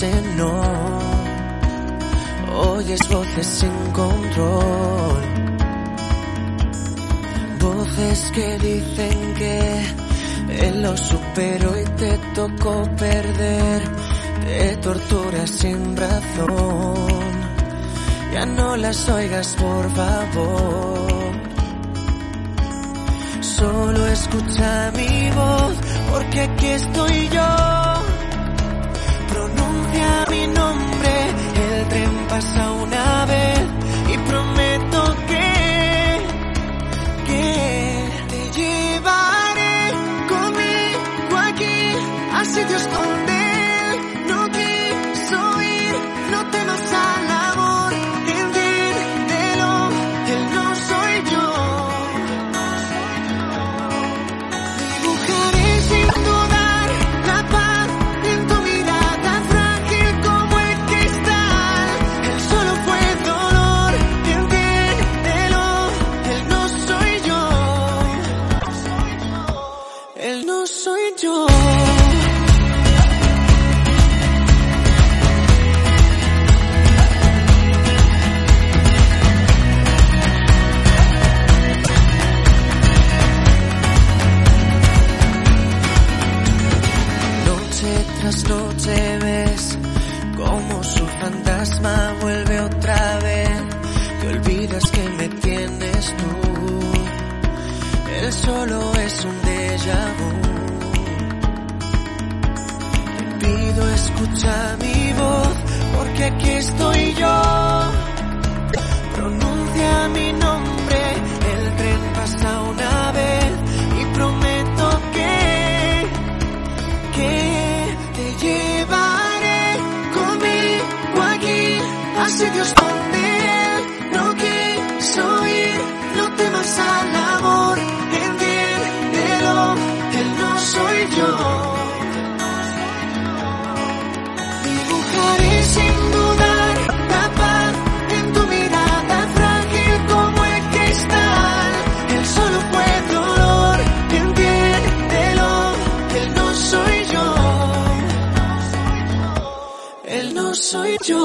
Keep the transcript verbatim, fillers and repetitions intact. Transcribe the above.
dice no. Oyes voces sin control, voces que dicen que él lo superó y te tocó perder. Te torturas sin razón, ya no las oigas por favor. Solo escucha mi voz, porque aquí estoy yo. Pronuncia mi nombre, el tren pasa una vez y prometo que, que te llevaré conmigo aquí a sitios donde él no quiso ir. No temas al amor, entiéndelo, él no soy yo. Dibujaré sin dudar la paz en tu mirada frágil como el cristal. Él solo fue dolor, entiéndelo, él no soy yo. Él no soy yo. Tras noche ves como su fantasma vuelve otra vez. Te olvidas que me tienes tú, él solo es un déjà vu. Te pido escucha mi voz, porque aquí estoy yo. Pronuncia mi nombre, el tren pasa una vez y prometo que, que te llevaré conmigo aquí a sitios donde